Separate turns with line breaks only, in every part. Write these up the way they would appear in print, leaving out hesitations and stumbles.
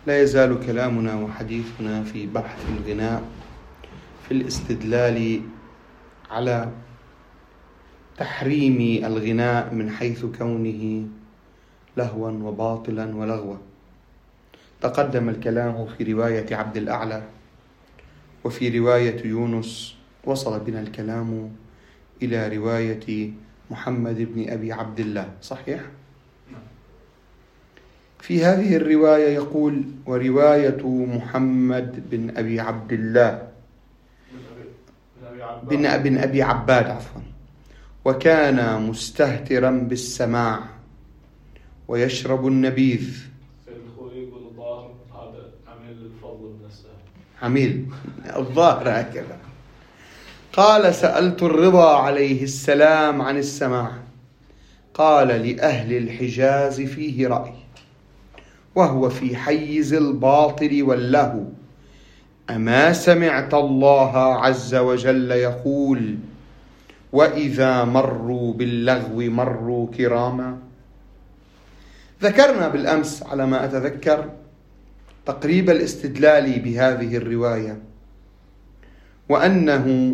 لا يزال كلامنا وحديثنا في بحث الغناء في الاستدلال على تحريم الغناء من حيث كونه لهوا وباطلا ولغوا. تقدم الكلام في رواية عبد الأعلى وفي رواية يونس، وصل بنا الكلام إلى رواية محمد بن أبي عبد الله، صحيح؟ في هذه الرواية يقول: ورواية محمد بن أبي عبد الله بن أبي عباد عفوا، وكان مستهترا بالسماع ويشرب النبيذ. عميل الظاهر هكذا. قال: سألت الرضا عليه السلام عن السماع، قال: لأهل الحجاز فيه رأي، وهو في حيز الباطل واللهو. أما سمعت الله عز وجل يقول: وإذا مروا باللغو مروا كراما؟ ذكرنا بالأمس على ما أتذكر تقريب الاستدلال بهذه الرواية، وأنه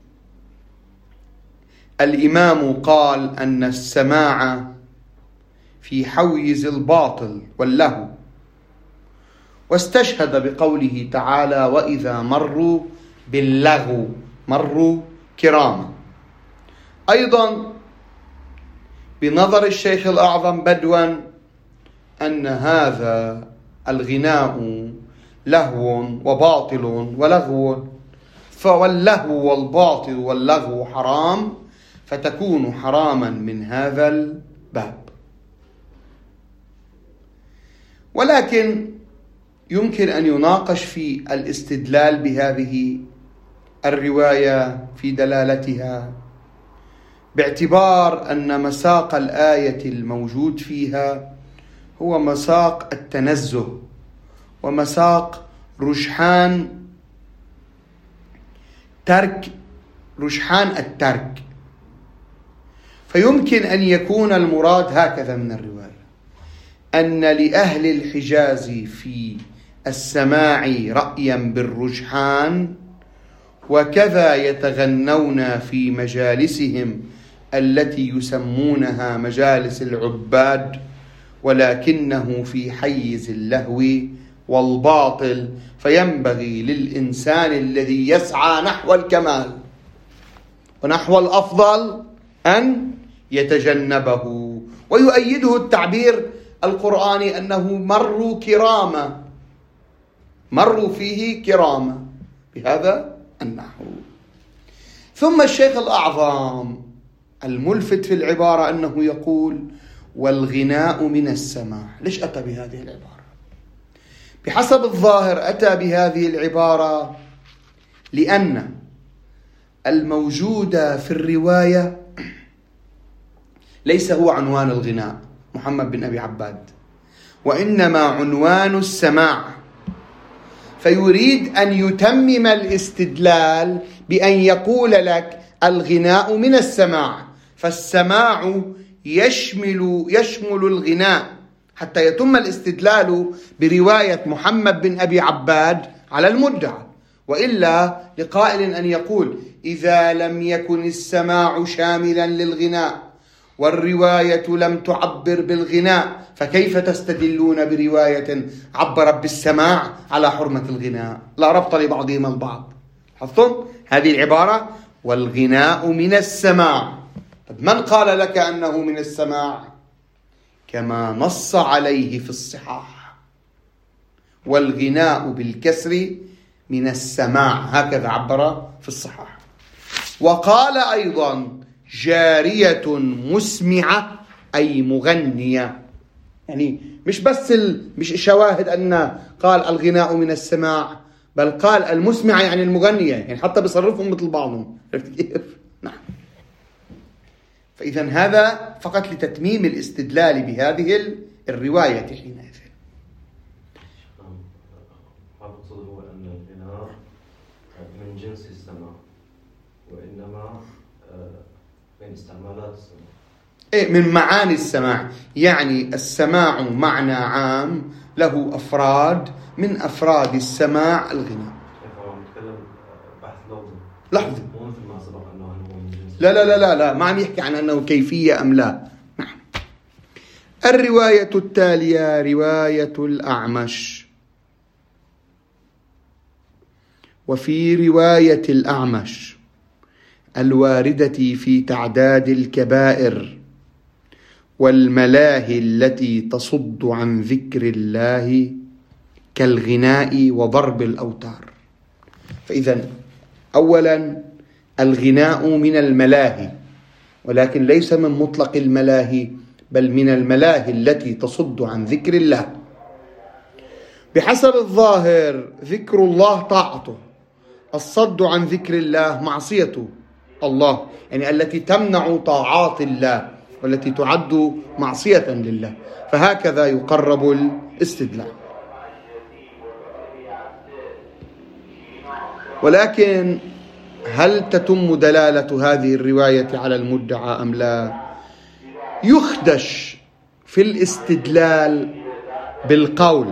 الإمام قال أن السماع في حيز الباطل واللهو، واستشهد بقوله تعالى: وإذا مروا باللغو مروا كراما. أيضا بنظر الشيخ الأعظم بدوا أن هذا الغناء لهو وباطل ولغو، فاللهو والباطل واللغو حرام، فتكون حراما من هذا الباب. ولكن يمكن أن يناقش في الاستدلال بهذه الرواية في دلالتها، باعتبار أن مساق الآية الموجود فيها هو مساق التنزه ومساق رجحان الترك، فيمكن أن يكون المراد هكذا من الرواية: أن لأهل الحجاز في السماع رأيا بالرجحان، وكذا يتغنون في مجالسهم التي يسمونها مجالس العباد، ولكنه في حيز اللهو والباطل، فينبغي للإنسان الذي يسعى نحو الكمال ونحو الأفضل أن يتجنبه. ويؤيده التعبير القرآني أنه مروا كراما، مروا فيه كراما بهذا النحو. ثم الشيخ الأعظم الملفت في العبارة أنه يقول: والغناء من السماع. ليش أتى بهذه العبارة؟ بحسب الظاهر أتى بهذه العبارة لأن الموجود في الرواية ليس هو عنوان الغناء محمد بن أبي عباد، وإنما عنوان السماع، فيريد أن يتمم الاستدلال بأن يقول لك الغناء من السماع، فالسماع يشمل الغناء، حتى يتم الاستدلال برواية محمد بن أبي عباد على المدعى. وإلا لقائل أن يقول: إذا لم يكن السماع شاملا للغناء والرواية لم تعبر بالغناء، فكيف تستدلون برواية عبرت بالسماع على حرمة الغناء؟ لا ربط لبعضهما البعض. حفظتم هذه العبارة: والغناء من السماع. من قال لك أنه من السماع؟ كما نص عليه في الصحاح: والغناء بالكسر من السماع، هكذا عبر في الصحاح. وقال أيضا: جارية مسمعة أي مغنية، يعني مش بس مش شواهد أن قال الغناء من السماع، بل قال المسمعة يعني المغنية، يعني حتى بيصرفهم مثل بعضهم. عرفت كيف؟ نعم. فإذا هذا فقط لتتميم الاستدلال بهذه الرواية حينئذ.
أقصد هو أن الغناء من جنس السماع، وإنما من استعمالات السماع،
من معاني السماع، يعني السماع معنى عام، له أفراد من أفراد السماع الغناء. لحظة، لا ما عم يحكي عن أنه كيفية أم لا. نعم. الرواية التالية رواية الأعمش. وفي رواية الأعمش الواردة في تعداد الكبائر والملاهي التي تصد عن ذكر الله كالغناء وضرب الأوتار. فإذا أولا الغناء من الملاهي، ولكن ليس من مطلق الملاهي، بل من الملاهي التي تصد عن ذكر الله. بحسب الظاهر ذكر الله طاعته، الصد عن ذكر الله معصية الله، يعني التي تمنع طاعات الله والتي تعد معصية لله. فهكذا يقرب الاستدلال. ولكن هل تتم دلالة هذه الرواية على المدعى أم لا؟ يخدش في الاستدلال بالقول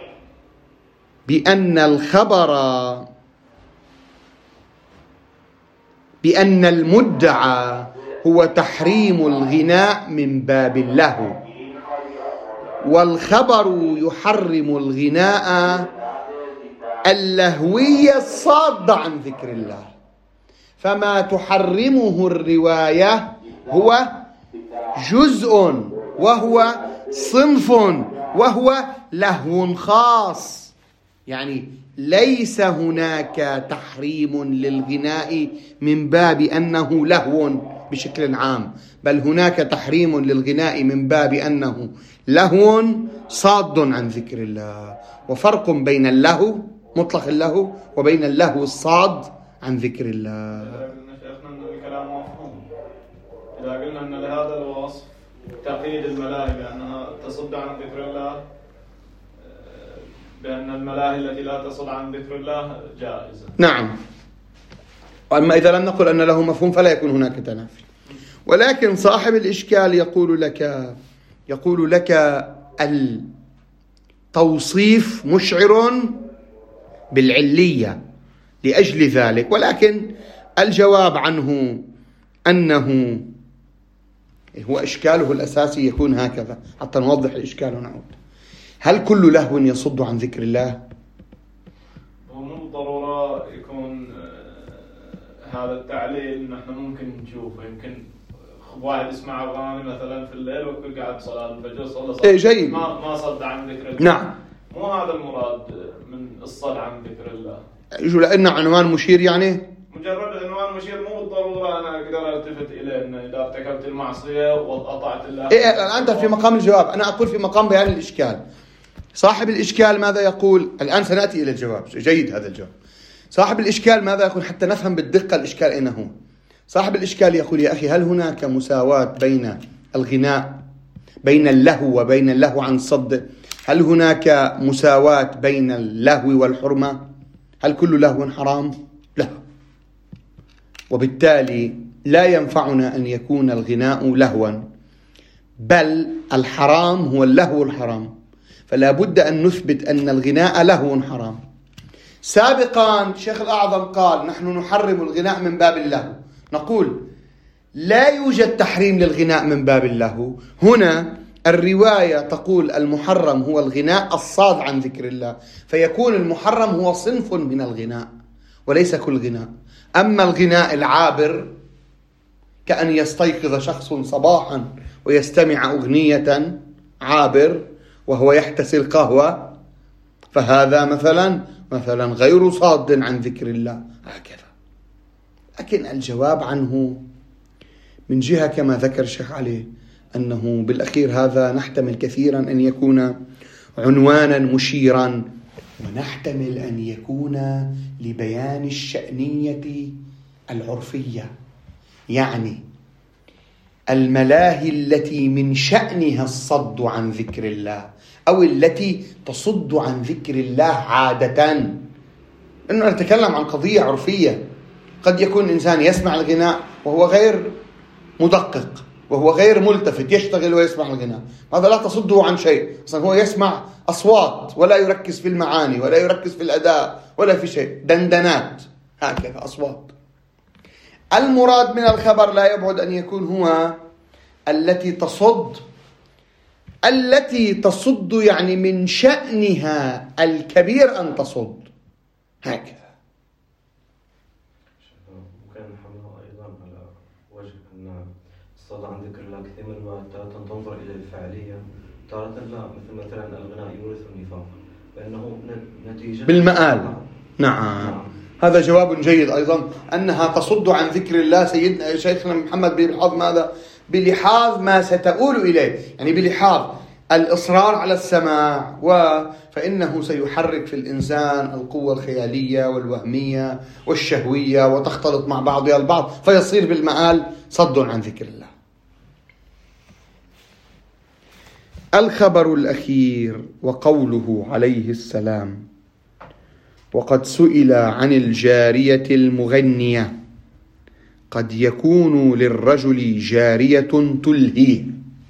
بأن الخبر بأن المدعى هو تحريم الغناء من باب اللهو، والخبر يحرم الغناء اللهوية الصادة عن ذكر الله. فما تحرمه الرواية هو جزء وهو صنف وهو لهو خاص، يعني ليس هناك تحريم للغناء من باب أنه لهو بشكل عام، بل هناك تحريم للغناء من باب أنه لهو صاد عن ذكر الله. وفرق بين اللهو مطلق اللهو وبين اللهو الصاد عن ذكر الله.
شيخنا أن الكلام مفهوم إذا قلنا أن لهذا الوصف تقييد الملاهي بأنها تصد عن ذكر الله، بأن الملاهي التي لا تصد عن ذكر الله جائزة.
نعم. وأما إذا لم نقل أن له مفهوم فلا يكون هناك تنافي. ولكن صاحب الإشكال يقول لك التوصيف مشعر بالعلية لأجل ذلك، ولكن الجواب عنه أنه هو إشكاله الأساسي يكون هكذا حتى نوضح الإشكال ونعود. هل كل لهو يصد عن ذكر الله؟
مو بالضرورة يكون هذا التعليل. نحن ممكن نشوفه، يمكن واحد يسمع أغاني مثلا في الليل ويكون قاعد صلاة الفجر صلى
جيد،
ما صد عن ذكر الله.
نعم،
مو هذا المراد من الصد عن ذكر الله.
لأن عنوان مشير، يعني
مجرد عنوان مشير مو بالضرورة أنا أقدر ألتفت إليه أن إذا ارتكبت المعصية وأطعت الله.
أنت في مقام الجواب، أنا أقول في مقام بيان الإشكال. صاحب الإشكال ماذا يقول؟ الآن سنأتي إلى الجواب. جيد هذا الجواب. صاحب الإشكال ماذا يقول حتى نفهم بالدقة الإشكال أين هو؟ صاحب الإشكال يقول يا أخي هل هناك مساواة بين الغناء، بين اللهو وبين اللهو عن صد؟ هل هناك مساواة بين اللهو والحرمة؟ هل كل لهو حرام؟ لا. وبالتالي لا ينفعنا أن يكون الغناء لهوا، بل الحرام هو اللهو الحرام، فلا بد أن نثبت أن الغناء لهو حرام. سابقا الشيخ الأعظم قال نحن نحرم الغناء من باب اللهو، نقول لا يوجد تحريم للغناء من باب اللهو. هنا الرواية تقول المحرم هو الغناء الصاد عن ذكر الله، فيكون المحرم هو صنف من الغناء وليس كل غناء. أما الغناء العابر كأن يستيقظ شخص صباحا ويستمع أغنية عابر وهو يحتسي القهوة، فهذا مثلا غير صاد عن ذكر الله هكذا. لكن الجواب عنه من جهة كما ذكر الشيخ علي أنه بالأخير هذا نحتمل كثيرا أن يكون عنوانا مشيرا، ونحتمل أن يكون لبيان الشأنية العرفية، يعني الملاهي التي من شأنها الصد عن ذكر الله أو التي تصد عن ذكر الله عادة. إنه نتكلم عن قضية عرفية. قد يكون إنسان يسمع الغناء وهو غير مدقق، وهو غير ملتفت يشتغل ويسمع الغناء، هذا لا تصده عن شيء، أصلا هو يسمع أصوات ولا يركز في المعاني ولا يركز في الأداء ولا في شيء، دندنات هكذا أصوات. المراد من الخبر لا يبعد أن يكون هو التي تصد يعني من شأنها الكبير أن تصد هكذا.
ممكن نحملها أيضا على وجه أن الصلاة عن ذكر الله كثير من الوقت تارة تنظر إلى الفعلية، تارة لا، مثلا الغناء يورث النفاق، فإنه نتيجة
بالمآل. نعم. هذا جواب جيد أيضا، أنها تصد عن ذكر الله. سيدنا شيخنا محمد بلحاظ ماذا؟ بلحاظ ما ستؤول إليه، يعني بلحاظ الإصرار على السماع، فإنه سيحرك في الإنسان القوة الخيالية والوهمية والشهوية وتختلط مع بعضها البعض، فيصير بالمآل صد عن ذكر الله. الخبر الأخير وقوله عليه السلام: وقد سئل عن الجارية المغنية، قد يكون للرجل جارية تلهيه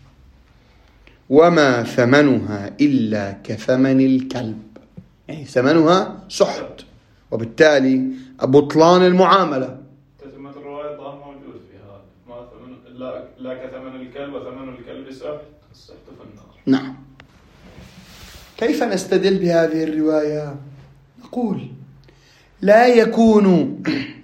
وما ثمنها إلا كثمن الكلب، يعني ثمنها سحت، وبالتالي بطلان المعاملة.
تتمة الرواية ظاهر موجود في هذا، ما ثمن إلا كثمن الكلب وثمن الكلب سحت، السحت في النار.
نعم. كيف نستدل بهذه الرواية؟ نقول لا يكون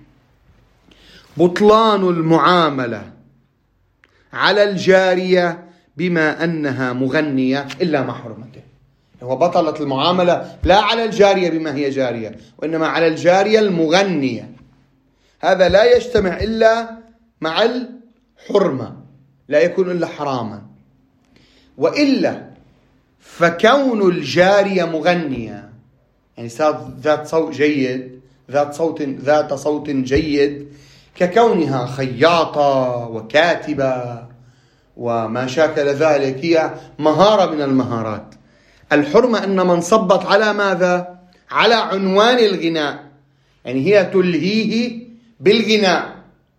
بطلان المعاملة على الجارية بما أنها مغنية إلا مع حرمته. هو بطلت المعاملة لا على الجارية بما هي جارية، وإنما على الجارية المغنية. هذا لا يجتمع إلا مع الحرمة، لا يكون إلا حراما. وإلا فكون الجارية مغنية، يعني ذات صوت جيد، ذات صوت جيد، ككونها خياطة وكاتبة وما شاكل ذلك، هي مهارة من المهارات. الحرمة أن من صبت على ماذا؟ على عنوان الغناء، يعني هي تلهيه بالغناء،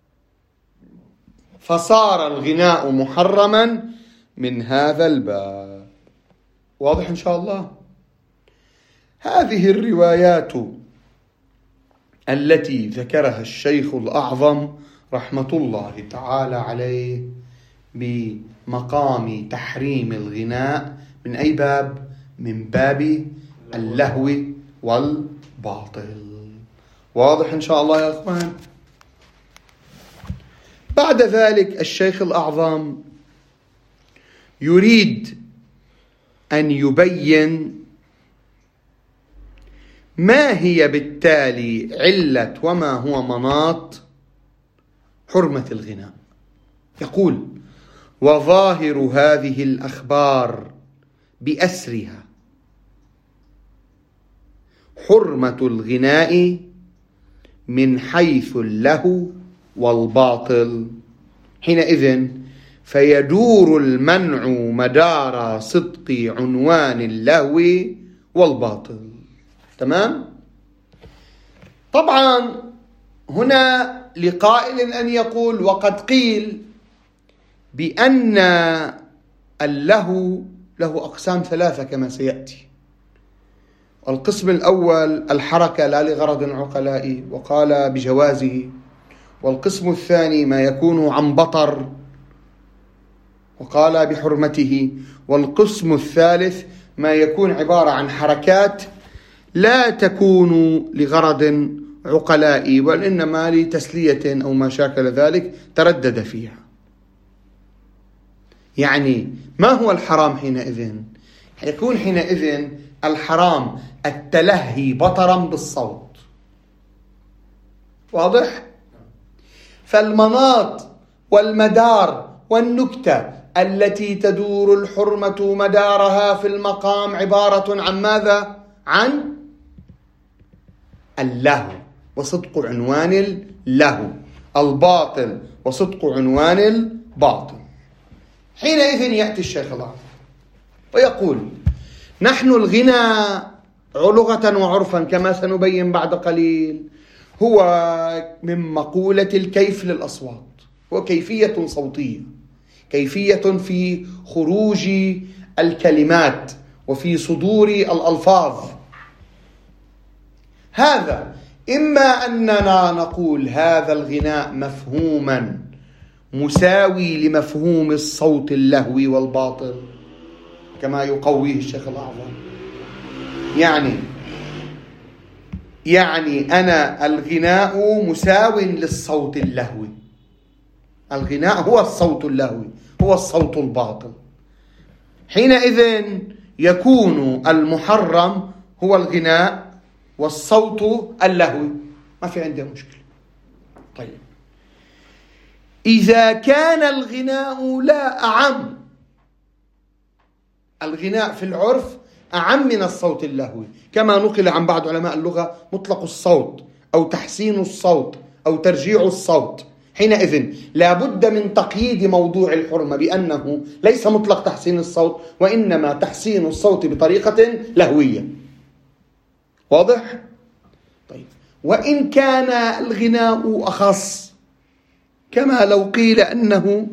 فصار الغناء محرما من هذا الباب. واضح إن شاء الله؟ هذه الروايات التي ذكرها الشيخ الأعظم رحمة الله تعالى عليه بمقام تحريم الغناء من أي باب؟ من باب اللهو والباطل. واضح إن شاء الله يا أخوان؟ بعد ذلك الشيخ الأعظم يريد أن يبين ما هي بالتالي علة وما هو مناط حرمة الغناء. يقول: وظاهر هذه الأخبار بأسرها حرمة الغناء من حيث اللهو والباطل، حينئذ فيدور المنع مدار صدق عنوان اللهو والباطل. تمام؟ طبعا هنا لقائل أن يقول: وقد قيل بأن اللهو له أقسام ثلاثة كما سيأتي. القسم الأول الحركة لا لغرض عقلائي وقال بجوازه، والقسم الثاني ما يكون عن بطر وقال بحرمته، والقسم الثالث ما يكون عبارة عن حركات لا تكون لغرض عقلائي وإنما لتسلية أو ما شاكل ذلك، تردد فيها. يعني ما هو الحرام حينئذ؟ يكون حينئذ الحرام التلهي بطرا بالصوت. واضح؟ فالمناط والمدار والنكتة التي تدور الحرمة مدارها في المقام عبارة عن ماذا؟ عن اللهو وصدق عنوان اللهو، الباطل وصدق عنوان الباطل. حينئذ يأتي الشيخ الأعظم ويقول: نحن الغنى لغة وعرفا كما سنبين بعد قليل هو من مقولة الكيف للأصوات، وكيفية صوتية، كيفية في خروج الكلمات وفي صدور الألفاظ. هذا إما أننا نقول هذا الغناء مفهوما مساوي لمفهوم الصوت اللهوي والباطل كما يقويه الشيخ الأعظم، يعني أنا الغناء مساو للصوت اللهوي، الغناء هو الصوت اللهوي، هو الصوت الباطل. حينئذ يكون المحرم هو الغناء والصوت اللهوي، ما في عندي مشكلة. طيب إذا كان الغناء لا أعم، الغناء في العرف أعم من الصوت اللهوي، كما نقل عن بعض علماء اللغة مطلق الصوت أو تحسين الصوت أو ترجيع الصوت، حينئذ لا بد من تقييد موضوع الحرمة بأنه ليس مطلق تحسين الصوت، وإنما تحسين الصوت بطريقة لهوية. واضح؟ طيب وإن كان الغناء أخص، كما لو قيل أنه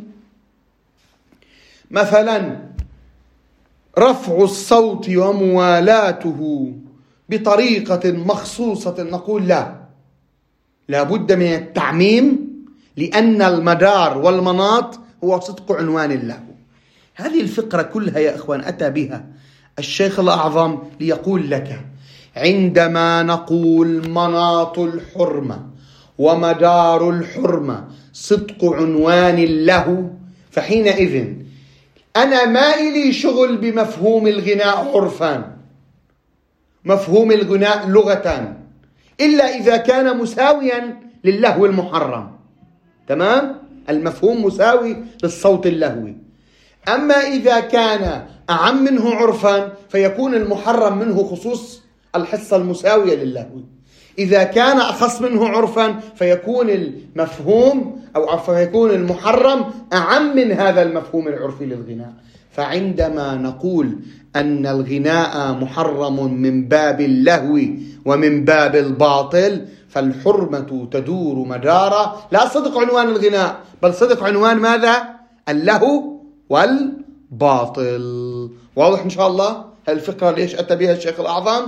مثلا رفع الصوت وموالاته بطريقة مخصوصة، نقول لا بد من التعميم، لأن المدار والمناط هو صدق عنوان اللهو. هذه الفقرة كلها يا إخوان أتى بها الشيخ الأعظم ليقول لك عندما نقول مناط الحرمة ومدار الحرمة صدق عنوان اللهو، فحينئذ أنا ما إلي شغل بمفهوم الغناء عرفا، مفهوم الغناء لغة، إلا إذا كان مساويا للهو المحرم. تمام؟ المفهوم مساوي للصوت اللهوي. أما إذا كان أعم منه عرفا فيكون المحرم منه خصوص الحصة المساوية للهو. إذا كان أخص منه عرفا فيكون المفهوم أو فيكون المحرم أعم من هذا المفهوم العرفي للغناء. فعندما نقول أن الغناء محرم من باب اللهو ومن باب الباطل، فالحرمة تدور مدار لا صدق عنوان الغناء، بل صدق عنوان ماذا؟ اللهو والباطل. واضح إن شاء الله الفكرة ليش أتى بها الشيخ الأعظم؟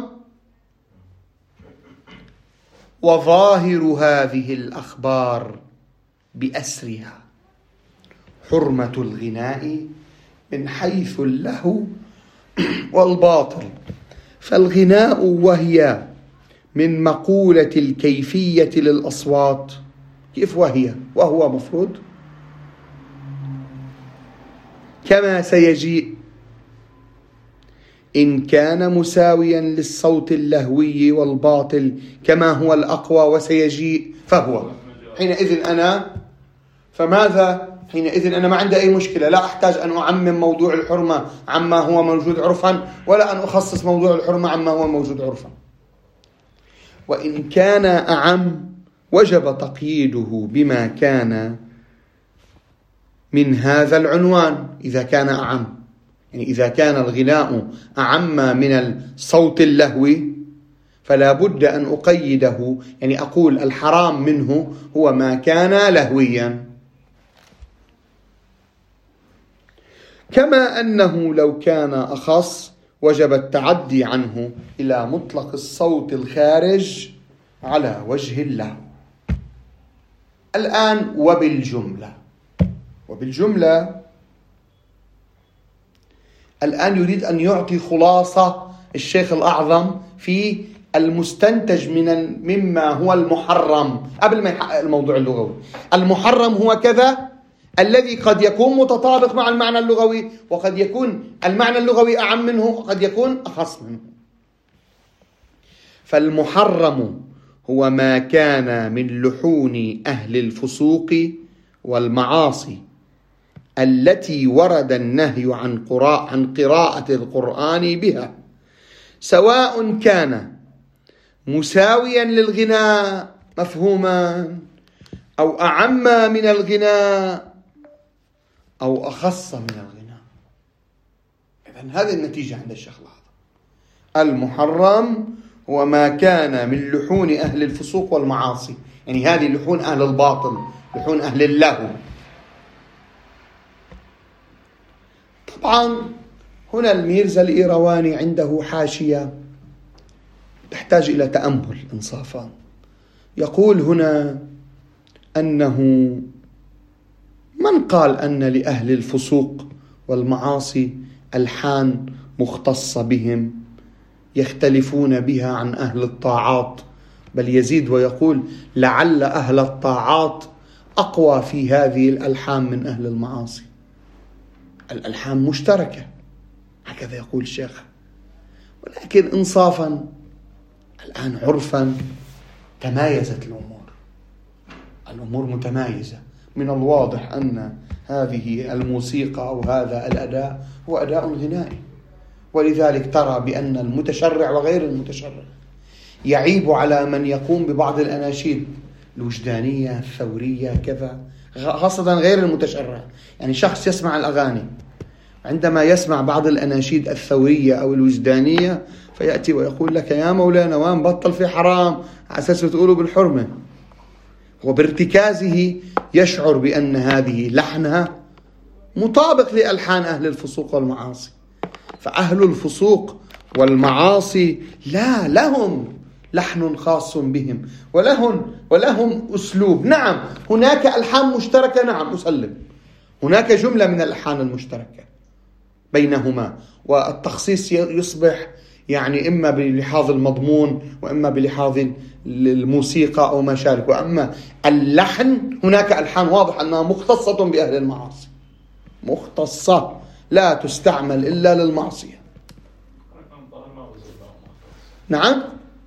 وظاهر هذه الأخبار بأسرها حرمة الغناء من حيث اللهو والباطل. فالغناء وهي من مقولة الكيفية للأصوات، كيف وهو مفروض كما سيجيء إن كان مساويا للصوت اللهوي والباطل كما هو الأقوى وسيجيء فهو. حينئذ أنا ما عندي أي مشكلة، لا أحتاج أن أعمم موضوع الحرمة عما هو موجود عرفا، ولا أن أخصص موضوع الحرمة عما هو موجود عرفا. وإن كان أعم وجب تقييده بما كان من هذا العنوان. إذا كان أعم، يعني إذا كان الغناء أعم من الصوت اللهوي فلا بد أن أقيده، يعني أقول الحرام منه هو ما كان لهويا. كما أنه لو كان أخص وجب التعدي عنه إلى مطلق الصوت الخارج على وجه اللهو. الآن وبالجملة الآن يريد أن يعطي خلاصة الشيخ الأعظم في المستنتج مما هو المحرم قبل ما يحقق الموضوع اللغوي. المحرم هو كذا الذي قد يكون متطابق مع المعنى اللغوي، وقد يكون المعنى اللغوي أعم منه، وقد يكون أخص منه. فالمحرم هو ما كان من لحون أهل الفسوق والمعاصي التي ورد النهي عن قراءة القرآن بها، سواء كان مساويا للغناء مفهوما أو أعم من الغناء أو أخص من الغناء. إذن هذه النتيجة عند الشيخ الأعظم. المحرم هو ما كان من لحون أهل الفسوق والمعاصي، يعني هذه لحون أهل الباطل، لحون أهل اللهو. طبعا هنا الميرزا الإيرواني عنده حاشية تحتاج إلى تأمل إنصافا. يقول هنا أنه من قال أن لأهل الفسوق والمعاصي ألحان مختصة بهم يختلفون بها عن أهل الطاعات، بل يزيد ويقول لعل أهل الطاعات أقوى في هذه الألحان من أهل المعاصي. الألحان مشتركة هكذا يقول الشيخ، ولكن إنصافا الآن عرفا تمايزت الأمور متمايزة. من الواضح أن هذه الموسيقى أو هذا الأداء هو أداء غنائي، ولذلك ترى بأن المتشرع وغير المتشرع يعيب على من يقوم ببعض الأناشيد الوجدانية الثورية كذا، خاصة غير المتشرع. يعني شخص يسمع الأغاني، عندما يسمع بعض الأناشيد الثورية أو الوجدانية فيأتي ويقول لك يا مولانا وان بطل في حرام على أساس تقولوا بالحرمة، وبارتكازه يشعر بأن هذه لحنها مطابق لألحان أهل الفسوق والمعاصي. فأهل الفسوق والمعاصي لا لهم لحن خاص بهم ولهم أسلوب. نعم هناك ألحان مشتركة، نعم أسلم، هناك جملة من الألحان المشتركة بينهما، والتخصيص يصبح يعني إما بلحاظ المضمون وإما بلحاظ الموسيقى أو ما شابه. وأما اللحن هناك ألحان واضح أنها مختصة بأهل المعاصي، مختصة لا تستعمل إلا للمعصية. نعم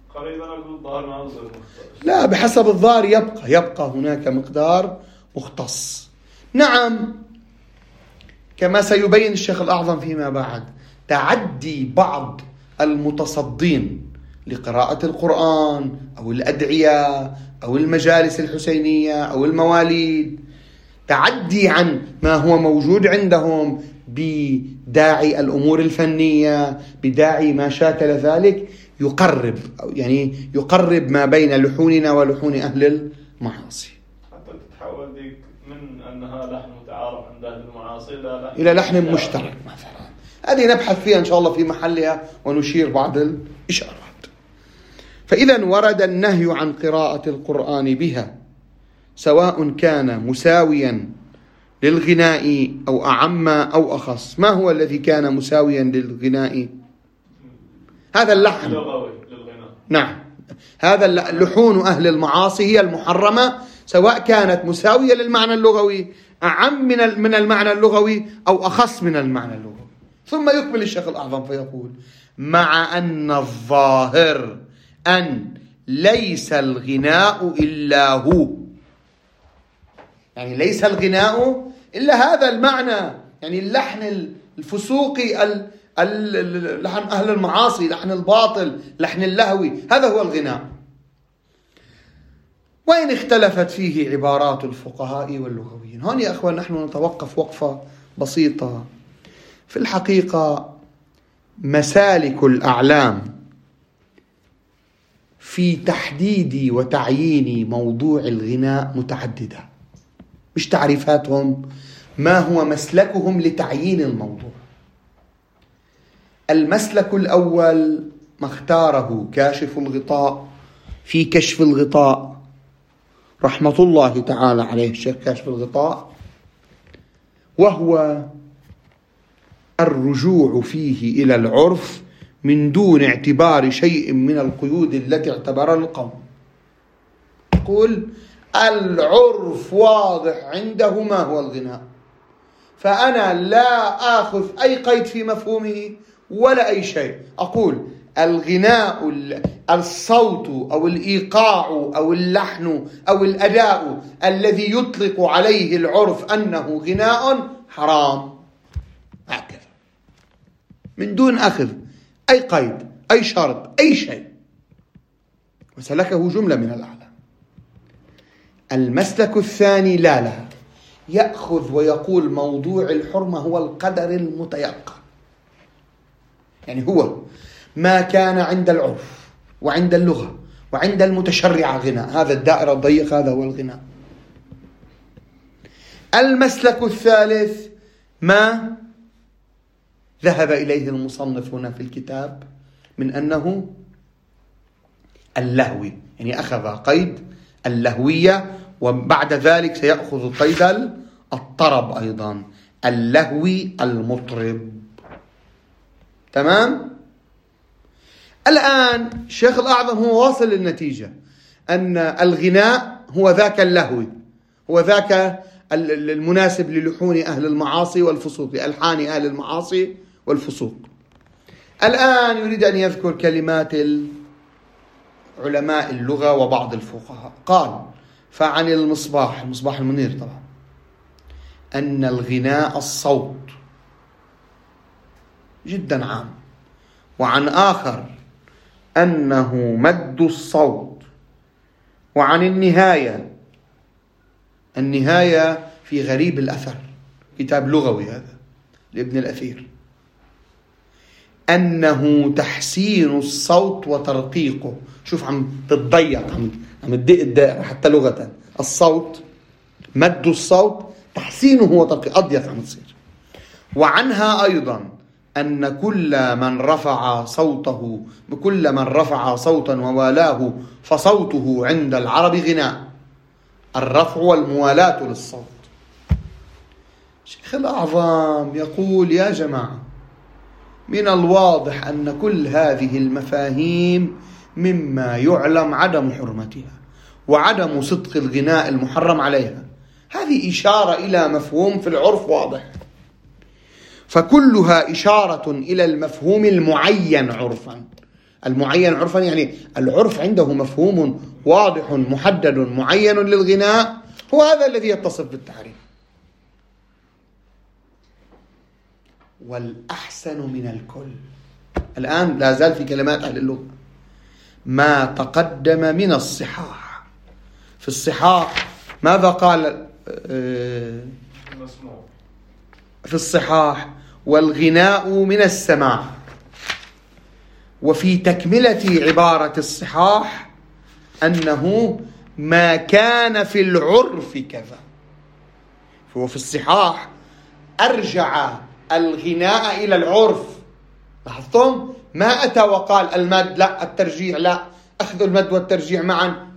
لا، بحسب الظاهر يبقى هناك مقدار مختص. نعم كما سيبين الشيخ الأعظم فيما بعد، تعدي بعض المتصدين لقراءة القرآن أو الأدعية أو المجالس الحسينية أو المواليد، تعدي عن ما هو موجود عندهم بداعي الأمور الفنية، بداعي ما شاكل ذلك، يقرب ما بين لحوننا ولحون أهل المعاصي،
حتى تتحول ديك من أنها لحن متعارف عند أهل المعاصي
إلى لحن مشترك مثلا. هذه نبحث فيها إن شاء الله في محلها ونشير بعض الإشارات. فإذا ورد النهي عن قراءة القرآن بها سواء كان مساويا للغناء أو أعم أو أخص. ما هو الذي كان مساويا للغناء؟ هذا اللحن للغناء. نعم هذا لحون أهل المعاصي هي المحرمة، سواء كانت مساوية للمعنى اللغوي، أعم من المعنى اللغوي، أو أخص من المعنى اللغوي. ثم يكمل الشيخ الأعظم فيقول مع أن الظاهر أن ليس الغناء إلا هو، يعني ليس الغناء إلا هذا المعنى، يعني اللحن الفسوقي، لحن أهل المعاصي، لحن الباطل، لحن اللهوي، هذا هو الغناء. وإن اختلفت فيه عبارات الفقهاء واللغويين. هون يا أخوان نحن نتوقف وقفة بسيطة. في الحقيقة مسالك الأعلام في تحديد وتعيين موضوع الغناء متعددة، مش تعريفاتهم، ما هو مسلكهم لتعيين الموضوع. المسلك الأول ما اختاره كاشف الغطاء في كشف الغطاء رحمة الله تعالى عليه الشيخ كاشف الغطاء، وهو الرجوع فيه إلى العرف من دون اعتبار شيء من القيود التي اعتبرها القوم. يقول العرف واضح عنده ما هو الغناء، فأنا لا آخذ أي قيد في مفهومه ولا أي شيء. أقول الغناء الصوت أو الإيقاع أو اللحن أو الأداء الذي يطلق عليه العرف أنه غناء حرام، هكذا من دون أخذ أي قيد أي شرط أي شيء، وسلكه جملة من الأعلام. المسلك الثاني لا يأخذ ويقول موضوع الحرمة هو القدر المتيقن، يعني هو ما كان عند العرف وعند اللغة وعند المتشرع غناء، هذا الدائرة الضيق، هذا هو الغناء. المسلك الثالث ما ذهب إليه المصنف هنا في الكتاب من أنه اللهوي، يعني أخذ قيد اللهوية، وبعد ذلك سيأخذ قيد الطرب أيضا، اللهوي المطرب. تمام؟ الآن الشيخ الأعظم هو واصل للنتيجة أن الغناء هو ذاك اللهوي، هو ذاك المناسب للحون أهل المعاصي والفسوق، لألحان أهل المعاصي والفسوق. الآن يريد أن يذكر كلمات علماء اللغة وبعض الفقهاء. قال: فعن المصباح المنير طبعا أن الغناء الصوت جدا عام، وعن آخر أنه مد الصوت، وعن النهاية في غريب الأثر، كتاب لغوي هذا لابن الأثير، أنه تحسين الصوت وترقيقه. شوف عم تتضيق، عم تضيق الدائرة حتى لغة. الصوت، مد الصوت، تحسينه وترقيقه، أضيق عم تصير. وعنها أيضا أن كل من رفع صوتا ووالاه فصوته عند العرب غناء، الرفع والموالاة للصوت. الشيخ الأعظم يقول: يا جماعة، من الواضح أن كل هذه المفاهيم مما يعلم عدم حرمتها وعدم صدق الغناء المحرم عليها. هذه إشارة إلى مفهوم في العرف واضح، فكلها إشارة إلى المفهوم المعين عرفا. المعين عرفا يعني العرف عنده مفهوم واضح محدد معين للغناء، هو هذا الذي يتصف بالتحريم. والأحسن من الكل، الآن لا زال في كلمات أهل اللغة، ما تقدم من الصحاح. في الصحاح ماذا قال في الصحاح؟ والغناء من السماع. وفي تكملة عبارة الصحاح أنه ما كان في العرف كذا. فهو في الصحاح أرجع الغناء إلى العرف. لاحظتم؟ ما أتى وقال المد لا، الترجيع لا، أخذ المد والترجيع معا.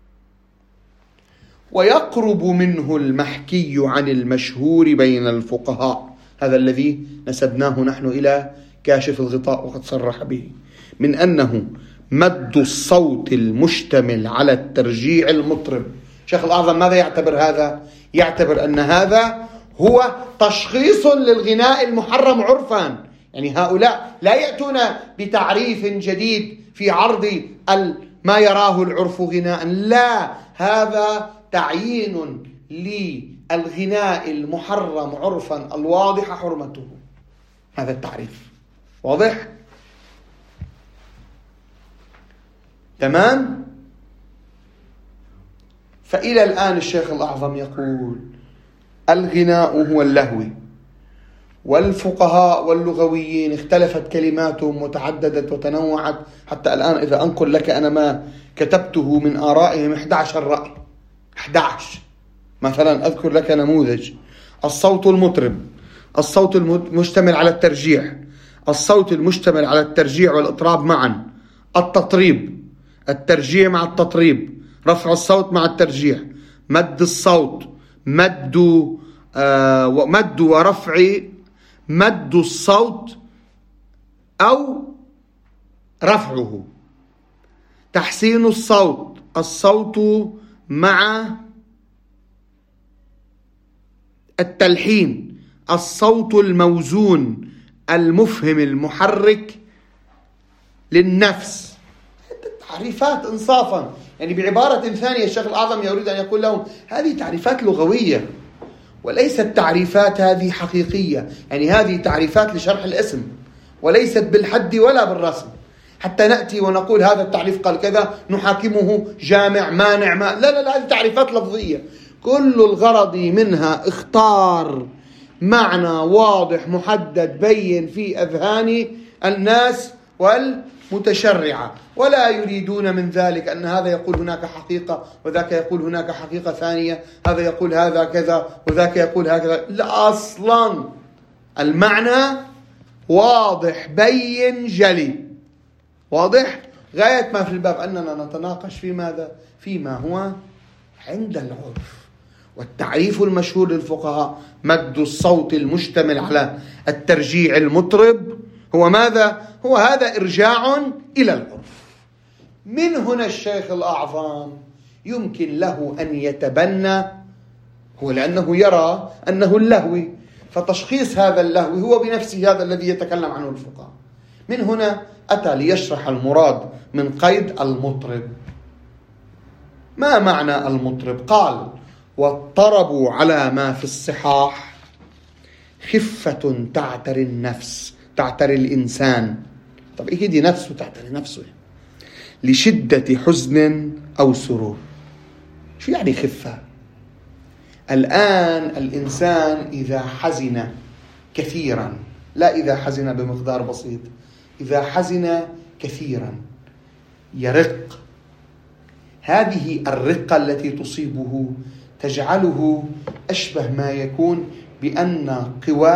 ويقرب منه المحكي عن المشهور بين الفقهاء، هذا الذي نسبناه نحن إلى كاشف الغطاء وقد صرح به، من أنه مد الصوت المشتمل على الترجيع المطرب. شيخ الأعظم ماذا يعتبر هذا؟ يعتبر أن هذا هو تشخيص للغناء المحرم عرفا. يعني هؤلاء لا يأتون بتعريف جديد في عرض ما يراه العرف غناء، لا، هذا تعيين للغناء المحرم عرفا الواضح حرمته. هذا التعريف واضح؟ تمام؟ فإلى الآن الشيخ الأعظم يقول: الغناء هو اللهوي، والفقهاء واللغويين اختلفت كلماتهم وتعددت وتنوعت، حتى الآن إذا أنقل لك أنا ما كتبته من آرائهم 11 رأي. 11 مثلا أذكر لك نموذج: الصوت المطرب، الصوت المشتمل على الترجيع، الصوت المشتمل على الترجيع والإطراب معا، التطريب، الترجيع مع التطريب، رفع الصوت مع الترجيع، مد الصوت، مد ورفع، مد الصوت أو رفعه، تحسين الصوت، الصوت مع التلحين، الصوت الموزون المفهم المحرك للنفس. تعريفات إنصافا، يعني بعبارة ثانية الشيخ الأعظم يريد أن يقول لهم هذه تعريفات لغوية وليست تعريفات هذه حقيقية. يعني هذه تعريفات لشرح الاسم وليست بالحد ولا بالرسم، حتى نأتي ونقول هذا التعريف قال كذا نحاكمه جامع مانع ما، لا، هذه تعريفات لفظية كل الغرض منها اختار معنى واضح محدد بين في أذهان الناس والمتشرعة، ولا يريدون من ذلك أن هذا يقول هناك حقيقة وذاك يقول هناك حقيقة ثانية، هذا يقول هذا كذا وذاك يقول هكذا. لا، أصلا المعنى واضح بين جلي، واضح غاية ما في الباب أننا نتناقش في ماذا؟ فيما هو عند العرف. والتعريف المشهور للفقهاء مد الصوت المشتمل على الترجيع المطرب هو ماذا؟ هو هذا إرجاع إلى العرف. من هنا الشيخ الأعظم يمكن له أن يتبنى، هو لأنه يرى أنه اللهوي، فتشخيص هذا اللهوي هو بنفسه هذا الذي يتكلم عنه الفقهاء. من هنا أتى ليشرح المراد من قيد المطرب. ما معنى المطرب؟ قال: واضطربوا على ما في الصحاح خفة تعتري النفس، تعتري الإنسان. طب إيه دي نفسه؟ تعتري نفسه لشدة حزن أو سرور. شو يعني خفة؟ الآن الإنسان إذا حزن كثيرا، لا إذا حزن بمقدار بسيط، إذا حزن كثيرا يرق. هذه الرقة التي تصيبه تجعله أشبه ما يكون بأن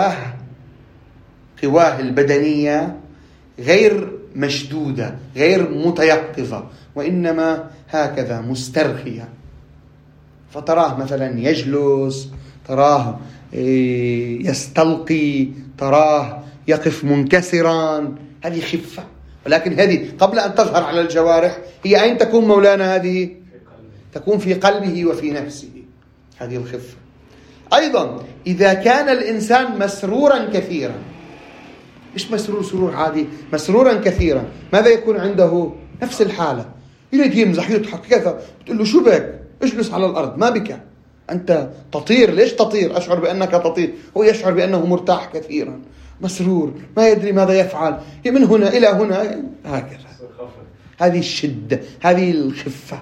قواه البدنية غير مشدودة، غير متيقظة، وإنما هكذا مسترخية. فتراه مثلا يجلس، تراه يستلقي، تراه يقف منكسرا. هذه خفة. ولكن هذه قبل أن تظهر على الجوارح هي أين تكون مولانا؟ هذه تكون في قلبه وفي نفسه، هذه الخفة. أيضا إذا كان الإنسان مسرورا كثيرا، مش مسرور سرور عادي، مسرورا كثيرا، ماذا يكون عنده؟ نفس الحالة، يريد يمزح يضحك كذا، بتقول له شو بك؟ اجلس على الأرض، ما بك، أنت تطير. ليش تطير؟ أشعر بأنك تطير. هو يشعر بأنه مرتاح كثيرا، مسرور، ما يدري ماذا يفعل، من هنا إلى هنا، هكذا. هذه الشدة، هذه الخفة.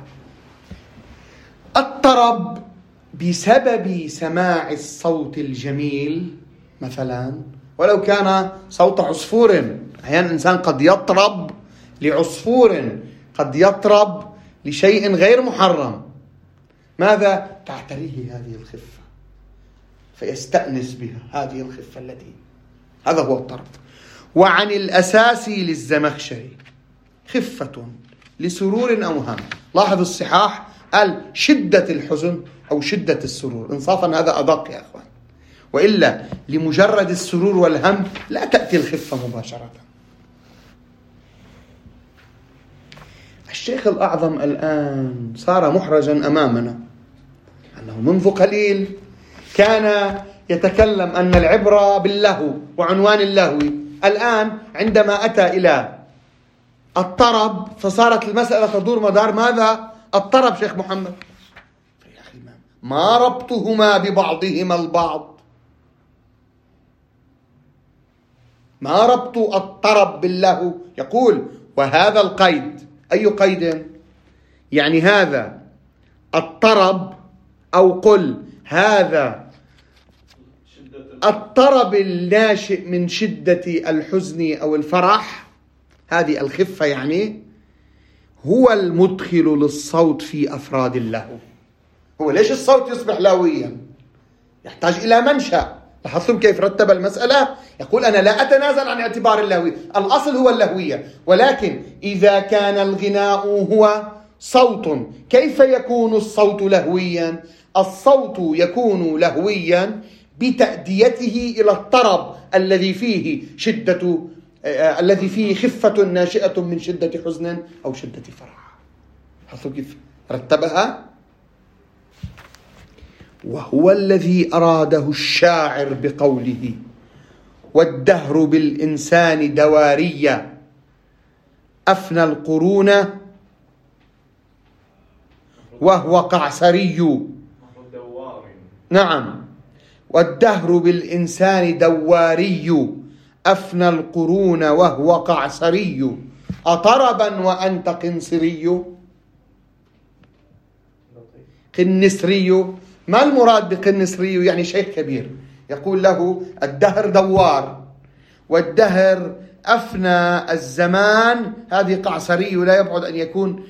الطرب بسبب سماع الصوت الجميل مثلا، ولو كان صوت عصفور. أحيانا الإنسان قد يطرب لعصفور، قد يطرب لشيء غير محرم. ماذا؟ تعتريه هذه الخفة فيستأنس بها، هذه الخفة التي هذا هو الطرب. وعن الأساسي للزمخشري خفة لسرور أو هم. لاحظ الصحاح قال شدة الحزن أو شدة السرور، إنصافا هذا أدق يا أخوان، وإلا لمجرد السرور والهم لا تأتي الخفة مباشرة. الشيخ الأعظم الآن صار محرجا أمامنا، أنه منذ قليل كان يتكلم أن العبرة باللهو وعنوان اللهو، الآن عندما أتى إلى الطرب فصارت المسألة تدور مدار ماذا؟ الطرب. شيخ محمد يا أخي ما ربطهما ببعضهما البعض؟ ما ربط الطرب باللهو؟ يقول وهذا القيد. أي قيد؟ يعني هذا الطرب، أو قل هذا الطرب الناشئ من شدة الحزن أو الفرح، هذه الخفة، يعني هو المدخل للصوت في أفراد اللهو. هو ليش الصوت يصبح لهويا؟ يحتاج إلى منشأ. لاحظتم كيف رتب المسألة؟ يقول أنا لا أتنازل عن اعتبار اللهوي، الأصل هو اللهوية، ولكن إذا كان الغناء هو صوت كيف يكون الصوت لهويا؟ الصوت يكون لهويا بتأديته إلى الطرب الذي فيه شدة، الذي فيه خفة ناشئة من شدة حزن أو شدة فرح. لاحظتم كيف رتبها؟ وهو الذي أراده الشاعر بقوله والدهر بالإنسان دوارية أفنى القرون وهو قعسري. نعم، والدهر بالإنسان دواري أفنى القرون وهو قعسري أطربا وأنت قنصري. قنصري، ما المراد بقنصري؟ يعني شيخ كبير. يقول له الدهر دوار، والدهر أفنى الزمان، هذه قعسري. لا يبعد أن يكون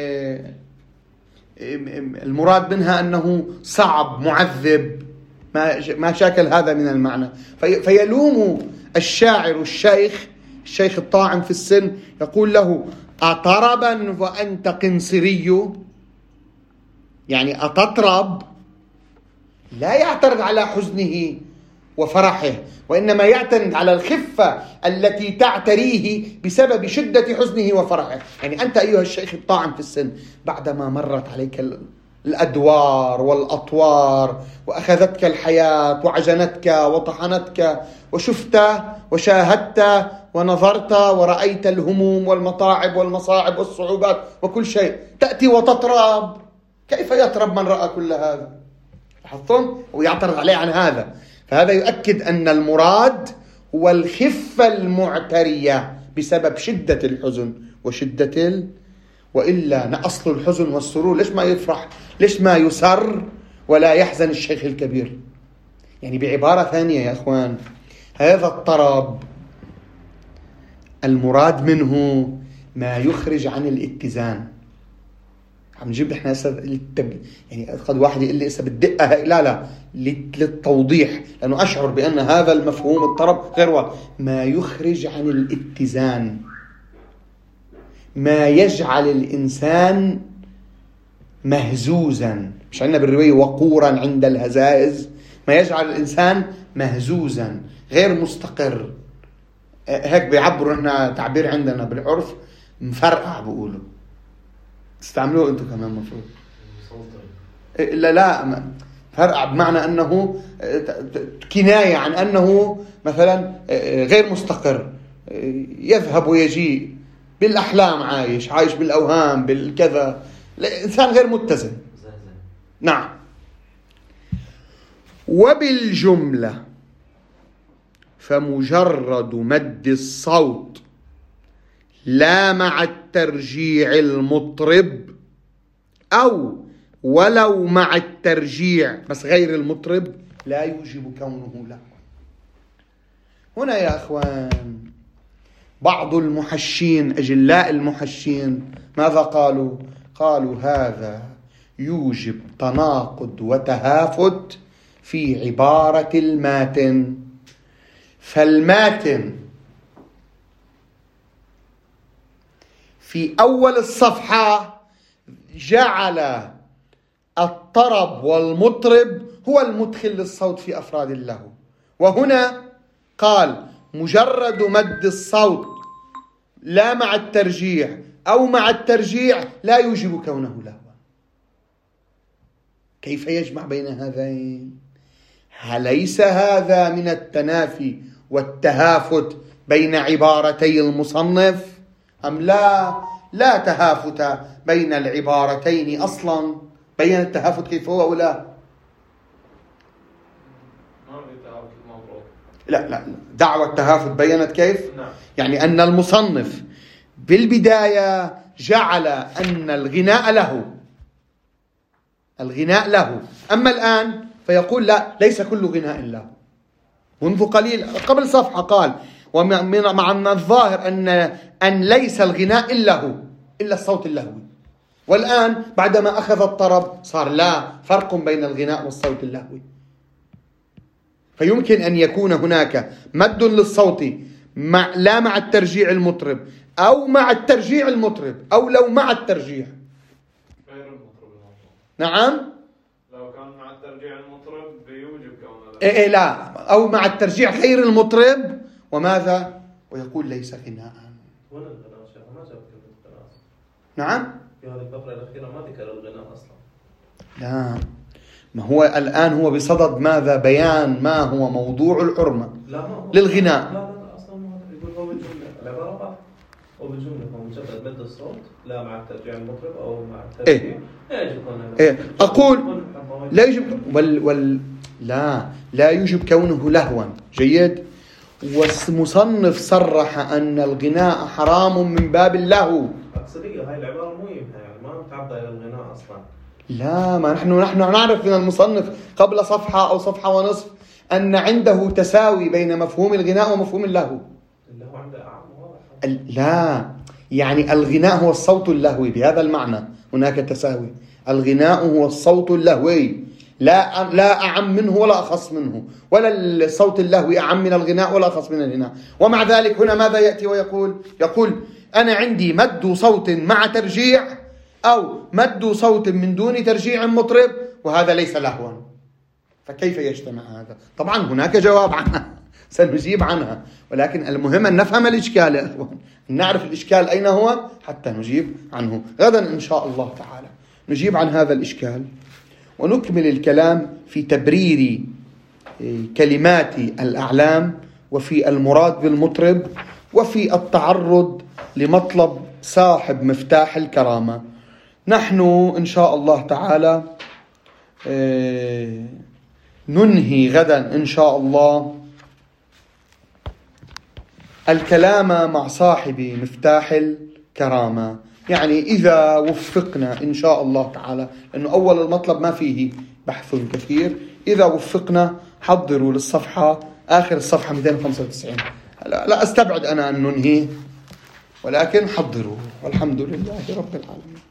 المراد منها أنه صعب معذب، ما شاكل هذا من المعنى. فيلوم الشاعر الشيخ الطاعن في السن يقول له: أطربا وأنت قنصري؟ يعني أتطرب؟ لا يعترض على حزنه وفرحه، وإنما يعتمد على الخفة التي تعتريه بسبب شدة حزنه وفرحه. يعني أنت أيها الشيخ الطاعن في السن، بعدما مرت عليك الأدوار والأطوار وأخذتك الحياة وعجنتك وطحنتك، وشفت وشاهدت ونظرت ورأيت الهموم والمتاعب والمصاعب والصعوبات وكل شيء، تأتي وتطرب. كيف يطرب من رأى كل هذا؟ لاحظتم؟ ويعترض عليه عن هذا. فهذا يؤكد أن المراد هو الخفة المعترية بسبب شدة الحزن وشدة وإلا أصل الحزن والسرور. ليش ما يفرح؟ ليش ما يسر ولا يحزن الشيخ الكبير؟ يعني بعبارة ثانية يا أخوان، هذا الطرب المراد منه ما يخرج عن الاتزان. عم نجيب احنا يعني قد واحد يقول لي بدقها، لا للتوضيح، لأنه أشعر بأن هذا المفهوم الطرب غير واضح. ما يخرج عن الاتزان، ما يجعل الإنسان مهزوزا. مش عندنا بالرواية وقورا عند الهزائز؟ ما يجعل الإنسان مهزوزا غير مستقر. هيك بيعبروا احنا تعبير عندنا بالعرف مفرقع، بيقولوا تستعملوه انتم كمان مفروض. لا فرقع بمعنى أنه كناية عن أنه مثلا غير مستقر، يذهب ويجيء بالأحلام، عايش بالأوهام بالكذا، الإنسان غير متزن. نعم. وبالجملة فمجرد مد الصوت لا مع الترجيع المطرب أو ولو مع الترجيع بس غير المطرب لا يوجب كونه له. هنا يا أخوان بعض المحشين، أجلاء المحشين، ماذا قالوا؟ قالوا هذا يوجب تناقض وتهافت في عبارة الماتن. فالماتن في أول الصفحة جعل الطرب والمطرب هو المدخل للصوت في أفراد له، وهنا قال مجرد مد الصوت لا مع الترجيع أو مع الترجيع لا يوجب كونه له. كيف يجمع بين هذين؟ أليس هذا من التنافي والتهافت بين عبارتي المصنف أم لا تهافت بين العبارتين أصلا؟ بين التهافت كيف هو ولا لا دعوة التهافت بينت كيف؟ يعني أن المصنف بالبداية جعل أن الغناء له، أما الآن فيقول لا، ليس كل غناء له. منذ قليل قبل صفحة قال ومع الظاهر أن ليس الغناء إلا الصوت اللهوي، والآن بعدما أخذ الطرب صار لا فرق بين الغناء والصوت اللهوي. فيمكن أن يكون هناك مد للصوت لا مع الترجيع المطرب أو مع الترجيع المطرب، أو لو مع الترجيع
غير المطرب.
نعم،
لو كان مع الترجيع المطرب يوجب كونه
لا، أو مع الترجيع غير المطرب وماذا؟ ويقول ليس غناء.
وين الغناء شيخ؟ ما جاب كلمة غناء.
نعم،
في هذه الفقرة الأخيرة ما ذكر الغناء أصلا.
لا، ما هو الآن هو بصدد ماذا؟ بيان ما هو موضوع الحرمة للغناء.
لا أصلا ما يقول هو بالجملة العبارة أو بالجملة هو مجرد مد الصوت لا مع الترجيع المطرب أو مع الترجيع لا يجب كونه
أقول لا يجب لا يوجب كونه لهوا. جيد. والمصنف صرح أن الغناء حرام من باب اللهو.
أقصدية هاي العبارة مو يمها، يعني ما تعبد إلى الغناء أصلا.
لا، ما نحن نعرف من المصنف قبل صفحة أو صفحة ونصف أن عنده تساوي بين مفهوم الغناء ومفهوم اللهو.
اللهو عنده أعم واضح.
لا، يعني الغناء هو الصوت اللهوي، بهذا المعنى هناك تساوي. الغناء هو الصوت اللهوي لا أعم منه ولا أخص منه، ولا الصوت اللهوي أعم من الغناء ولا أخص من الغناء. ومع ذلك هنا ماذا يأتي يقول أنا عندي مد صوت مع ترجيع أو مد صوت من دون ترجيع مطرب، وهذا ليس لهوا. فكيف يجتمع هذا؟ طبعا هناك جواب عنها سنجيب عنها، ولكن المهم أن نفهم الإشكال يا أخوان، نعرف الإشكال أين هو حتى نجيب عنه. غدا إن شاء الله تعالى نجيب عن هذا الإشكال ونكمل الكلام في تبرير كلمات الأعلام وفي المراد بالمطرب وفي التعرض لمطلب صاحب مفتاح الكرامة. نحن إن شاء الله تعالى ننهي غدا إن شاء الله الكلام مع صاحب مفتاح الكرامة، يعني إذا وفقنا إن شاء الله تعالى، لأنه أول المطلب ما فيه بحث كثير، إذا وفقنا حضروا للصفحة آخر الصفحة 295. لا أستبعد أنا أن ننهي، ولكن حضروا، والحمد لله رب العالمين.